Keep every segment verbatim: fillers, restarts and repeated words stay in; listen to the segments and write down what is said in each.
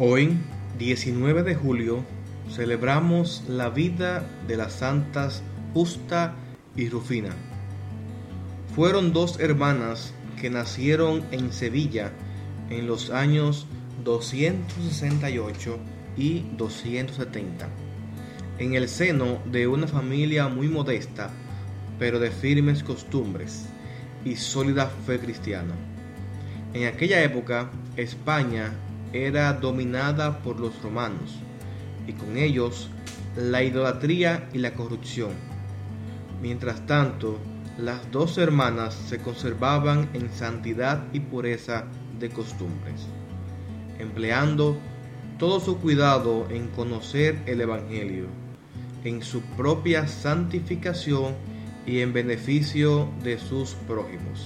Hoy, diecinueve de julio, celebramos la vida de las santas Justa y Rufina. Fueron dos hermanas que nacieron en Sevilla en los años doscientos sesenta y ocho y doscientos setenta, en el seno de una familia muy modesta, pero de firmes costumbres y sólida fe cristiana. En aquella época, España era dominada por los romanos, y con ellos la idolatría y la corrupción. Mientras tanto, las dos hermanas se conservaban en santidad y pureza de costumbres, empleando todo su cuidado en conocer el Evangelio, en su propia santificación y en beneficio de sus prójimos.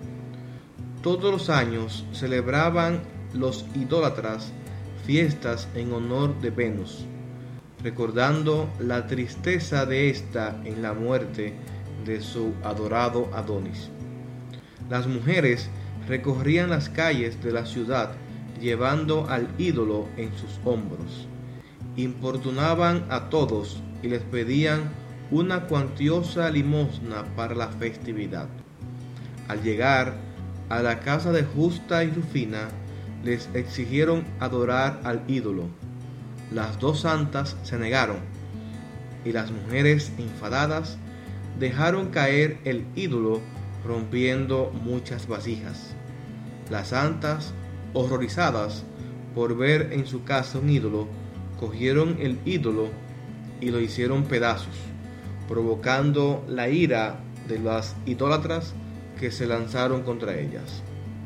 Todos los años celebraban los idólatras fiestas en honor de Venus, recordando la tristeza de ésta en la muerte de su adorado Adonis. Las mujeres recorrían las calles de la ciudad llevando al ídolo en sus hombros, importunaban a todos y les pedían una cuantiosa limosna para la festividad. Al llegar a la casa de Justa y Rufina, les exigieron adorar al ídolo. Las dos santas se negaron, y las mujeres, enfadadas, dejaron caer el ídolo, rompiendo muchas vasijas. Las santas, horrorizadas por ver en su casa un ídolo, cogieron el ídolo y lo hicieron pedazos, provocando la ira de las idólatras que se lanzaron contra ellas.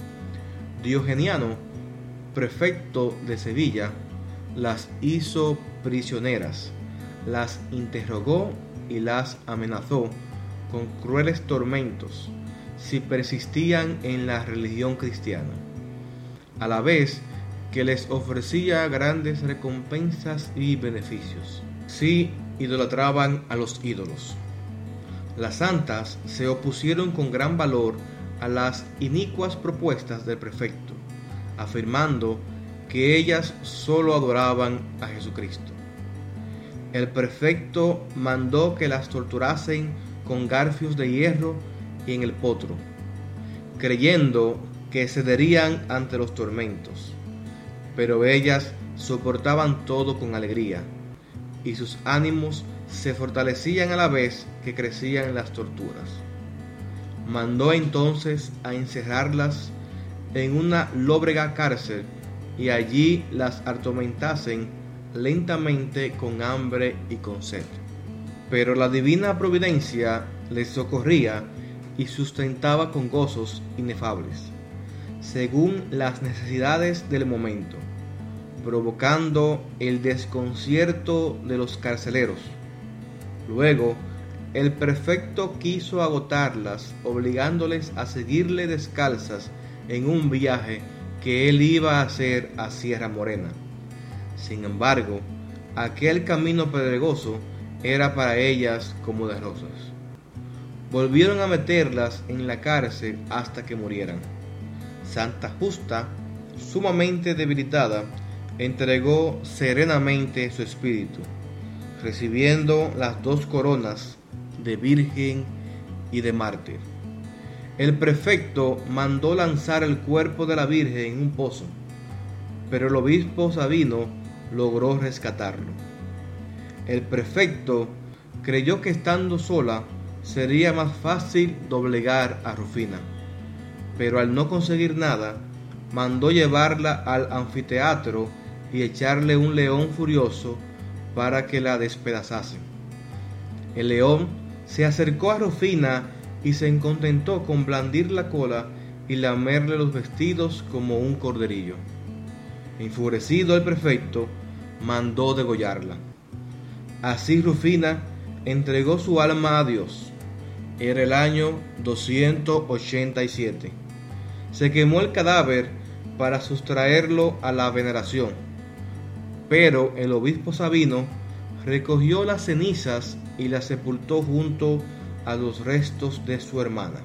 Diogeniano, prefecto de Sevilla, las hizo prisioneras, las interrogó y las amenazó con crueles tormentos si persistían en la religión cristiana, a la vez que les ofrecía grandes recompensas y beneficios si idolatraban a los ídolos. Las santas se opusieron con gran valor a las inicuas propuestas del prefecto, afirmando que ellas solo adoraban a Jesucristo. El prefecto mandó que las torturasen con garfios de hierro y en el potro, creyendo que cederían ante los tormentos, pero ellas soportaban todo con alegría, y sus ánimos se fortalecían a la vez que crecían las torturas. Mandó entonces a encerrarlas en una lóbrega cárcel y allí las atormentasen lentamente con hambre y con sed. Pero la divina providencia les socorría y sustentaba con gozos inefables, según las necesidades del momento, provocando el desconcierto de los carceleros. Luego, el prefecto quiso agotarlas, obligándoles a seguirle descalzas en un viaje que él iba a hacer a Sierra Morena. Sin embargo, aquel camino pedregoso era para ellas como de rosas. Volvieron a meterlas en la cárcel hasta que murieran. Santa Justa, sumamente debilitada, entregó serenamente su espíritu, recibiendo las dos coronas de virgen y de mártir. El prefecto mandó lanzar el cuerpo de la Virgen en un pozo, pero el obispo Sabino logró rescatarlo. El prefecto creyó que estando sola sería más fácil doblegar a Rufina, pero al no conseguir nada, mandó llevarla al anfiteatro y echarle un león furioso para que la despedazase. El león se acercó a Rufina y se contentó con blandir la cola y lamerle los vestidos como un corderillo. Enfurecido el prefecto, mandó degollarla. Así Rufina entregó su alma a Dios. Era el año doscientos ochenta y siete. Se quemó el cadáver para sustraerlo a la veneración, pero el obispo Sabino recogió las cenizas y las sepultó junto a los restos de su hermana.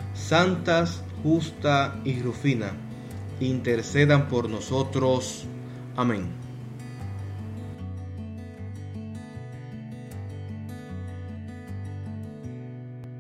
Santas Justa y Rufina, intercedan por nosotros. Amén.